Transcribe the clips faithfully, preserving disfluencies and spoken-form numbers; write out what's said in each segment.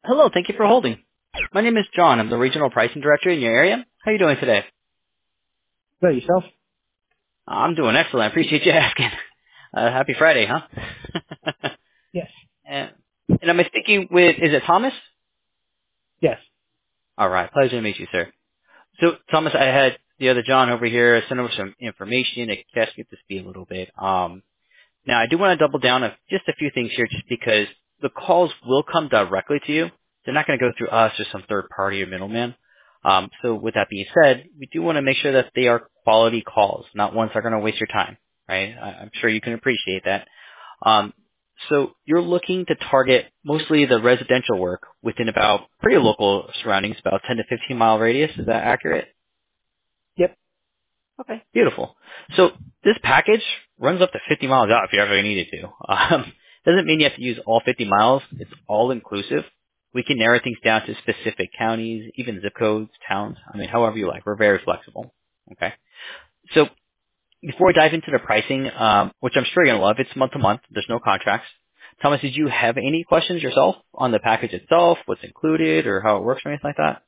Hello, thank you for holding. My name is John. I'm the regional pricing director in your area. How are you doing today? Good, yourself? I'm doing excellent. I appreciate you asking. Uh, happy Friday, huh? Yes. and, and am I speaking with, is it Thomas? Yes. All right. Pleasure to meet you, sir. So, Thomas, I had the other John over here send over some information to catch me up to speed a little bit. Um, now, I do want to double down on just a few things here just because the calls will come directly to you. They're not going to go through us or some third party or middleman. Um, so with that being said, we do want to make sure that they are quality calls, not ones that are going to waste your time, right? I, I'm sure you can appreciate that. Um, so you're looking to target mostly the residential work within about pretty local surroundings, about ten to fifteen mile radius. Is that accurate? Yep. Okay, beautiful. So this package runs up to fifty miles out if you ever needed to. Um, doesn't mean you have to use all fifty miles. It's all inclusive. We can narrow things down to specific counties, even zip codes, towns. I mean, however you like. We're very flexible. Okay. So before we dive into the pricing, um, which I'm sure you're gonna love, it's month to month. There's no contracts. Thomas, did you have any questions yourself on the package itself, what's included, or how it works, or anything like that?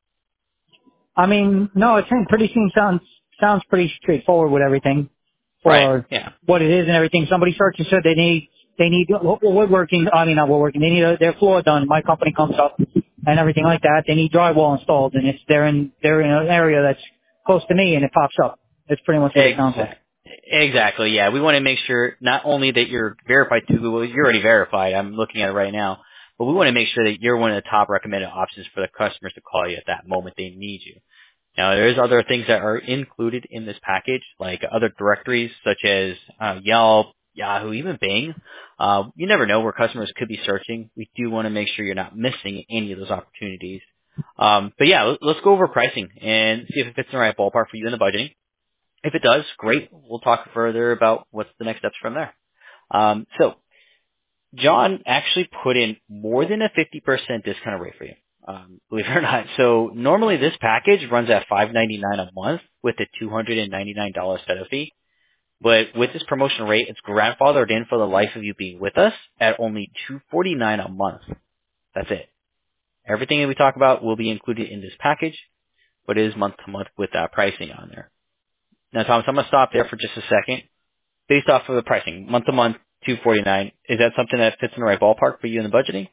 I mean, no, it seems pretty seems sounds sounds pretty straightforward with everything Right. for Yeah. what it is and everything. Somebody searched and said they need they need wo- woodworking. I mean, not woodworking. They need a, their floor done. My company comes up and everything like that. They need drywall installed, and it's they're in they're in an area that's close to me, and it pops up. That's pretty much what it sounds like. Exactly. Exactly. Yeah, we want to make sure not only that you're verified through Google, you're already verified. I'm looking at it right now, but we want to make sure that you're one of the top recommended options for the customers to call you at that moment they need you. Now, there's other things that are included in this package, like other directories such as uh, Yelp, Yahoo, even Bing. Uh, you never know where customers could be searching. We do want to make sure you're not missing any of those opportunities. Um, but yeah, let- let's go over pricing and see if it fits in the right ballpark for you in the budgeting. If it does, great. We'll talk further about what's the next steps from there. Um, so John actually put in more than a fifty percent discount rate for you, um, believe it or not. So normally this package runs at five ninety-nine a month with a two hundred ninety-nine dollars setup fee. But with this promotion rate, it's grandfathered in for the life of you being with us at only two forty-nine a month. That's it. Everything that we talk about will be included in this package, but it is month to month with that pricing on there. Now, Thomas, I'm going to stop there for just a second. Based off of the pricing, month to month, two forty-nine, is that something that fits in the right ballpark for you in the budgeting?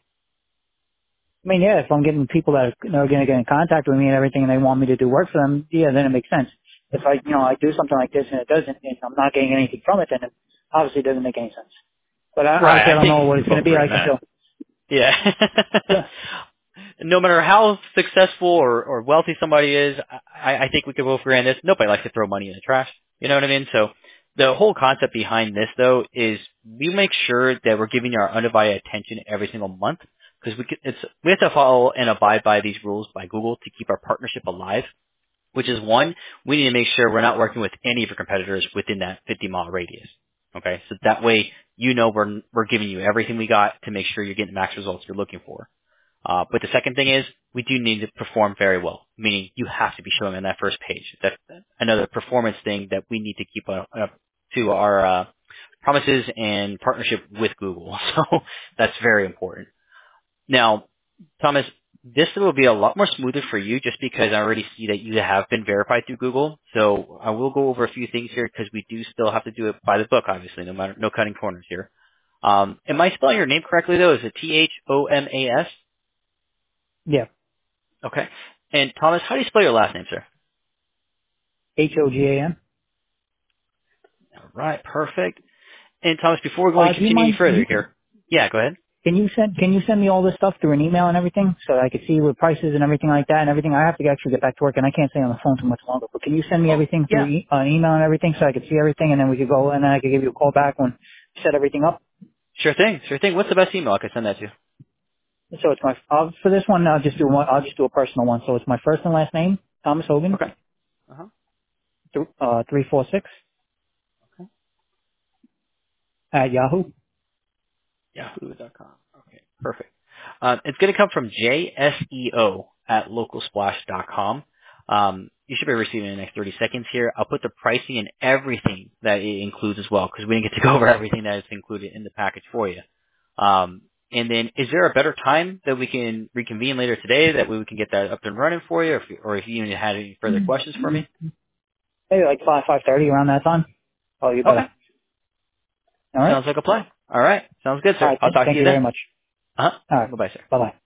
I mean, yeah, if I'm getting people that are, are going to get in contact with me and everything, and they want me to do work for them, yeah, then it makes sense. If I, you know, I do something like this and it doesn't, and I'm not getting anything from it, then it obviously doesn't make any sense. But I, Right. obviously, I I don't think know we what can it's go going to be over it in like a minute. until. Yeah. Yeah. No matter how successful or, or wealthy somebody is, I, I think we could both agree on this. Nobody likes to throw money in the trash. You know what I mean? So the whole concept behind this, though, is we make sure that we're giving you our undivided attention every single month because we, could- it's, we have to follow and abide by these rules by Google to keep our partnership alive. Which is one, we need to make sure we're not working with any of your competitors within that fifty mile radius. Okay, so that way you know we're we're giving you everything we got to make sure you're getting the max results you're looking for. Uh, but the second thing is we do need to perform very well, meaning you have to be showing on that first page. That's another performance thing that we need to keep up, up to our uh, promises and partnership with Google. So that's very important. Now, Thomas, this will be a lot more smoother for you just because I already see that you have been verified through Google. So I will go over a few things here because we do still have to do it by the book, obviously, no matter no cutting corners here. Um, am I spelling your name correctly though? Is it T H O M A S? Yeah. Okay. And Thomas, how do you spell your last name, sir? H O G A N. All right, perfect. And Thomas, before we go and Uh, do you continue any mind? further here, yeah, go ahead. Can you send Can you send me all this stuff through an email and everything so I could see with prices and everything like that and everything? I have to actually get back to work and I can't stay on the phone too much longer. But can you send me Oh, everything through yeah, e- uh, email and everything so I could see everything and then we could go and then I could give you a call back when you set everything up? sure thing, sure thing. What's the best email I can send that to? So it's my uh, for this one I'll just do one. I'll just do a personal one. So it's my first and last name, Thomas Hogan, Okay. Uh-huh. th- uh, three four six at Yahoo. yahoo dot com. Okay, perfect. Uh, it's going to come from J S E O at local splash dot com. Um, you should be receiving it in the next thirty seconds here. I'll put the pricing and everything that it includes as well because we didn't get to go over everything that is included in the package for you. Um, And then, is there a better time that we can reconvene later today that we can get that up and running for you, or if, or if you even had any further questions for me? Maybe like five, five thirty around that time. Oh, you better. Okay. All right. Sounds like a plan. All right. Sounds good, sir. All right. I'll talk Thank to you you then. very much. Uh-huh. All right. Bye-bye, sir. Bye bye.